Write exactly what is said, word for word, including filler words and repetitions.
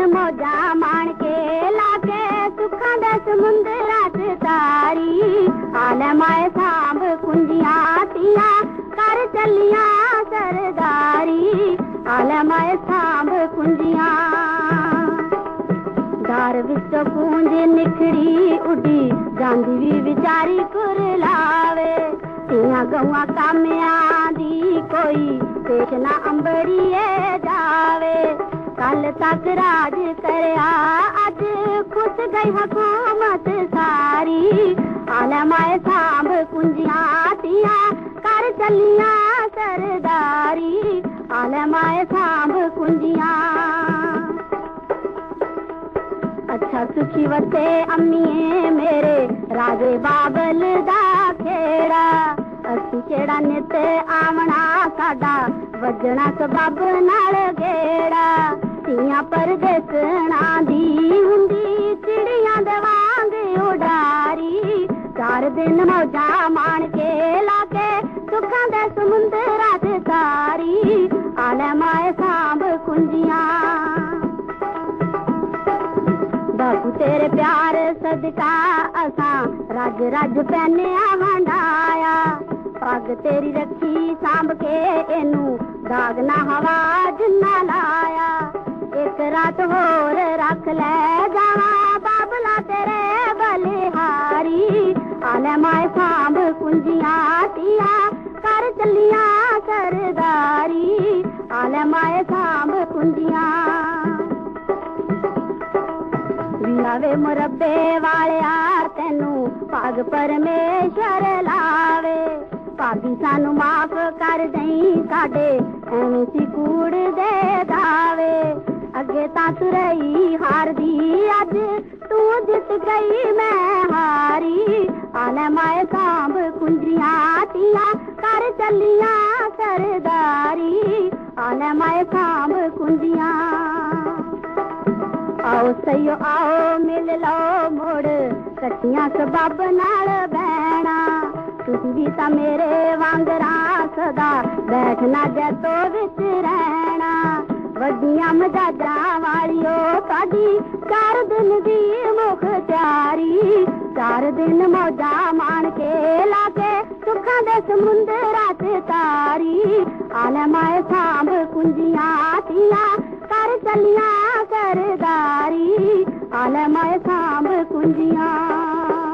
मौजा मान के लाके सुखा दे समुंदरा च तारी आलमाए सांभ कुंजियां तियां कर चलियां सरदारी आलमाए सांभ कुंजियां दार विचों पूंज निखड़ी उड़ी जांदी भी विचारी कुरलावे तियां गौआ कामियां दी कोई पेश ना अंबड़िए जावे कल तक राज करया अज खुश गई हुकूमत सारी आलमाए सांभ कुंजियां तियां कर चलियां सरदारी आलमाए सांभ कुंजियां अच्छा सुखी वते अम्मीए मेरे राजे बाबल दा खेड़ा असी केड़ा नित आवना साडा वजना सबब नाल गेड़ा तियां परदेसना दी हुंदी चिड़ियां दे वांग उडारी चार दिन मौजा मान के लाके सुखां दे समुंदरा च तारी आलमाए सांभ कुंजियां बापू तेरे प्यार सदका असां रज रज पैनिया वंडाया पग तेरी रखी सांभ के एनू दाग ना हवा जिन्ना लाया एक रात होर रख ले जावा बाबला तेरे बलिहारी आलमाए सांभ कुंजियां तियां कर चलियां सरदारी आलमाए सांभ कुंजियां लावे मुरब्बे वाले तेनू पग परमेश्वर लावे भाभी सानू माफ कर दई साडे एवें सी कूड़ दे दावे अगे तां तू रही हार दी अज तू जित गई मैं हारी आलमाए सांभ कुंजियां तियां कर चलियां सरदारी आलमाए सांभ कुंजियां आओ सयो आओ मिल लो मुड़ कट्टियां सबब नाल बैणा तुसी भी तां मेरे वांगरा सदा बैठना जैतो विच रहना वड्डियां मजाजरां वालियो तुहाडी चार दिन दी मुखत्यारी चार दिन मौजा मान के लाके सुखां दे समुंदरा च तारी आलमाए सांभ कुंजियां तियां कर चलियां सरदारी आलमाए सांभ कुंजियां।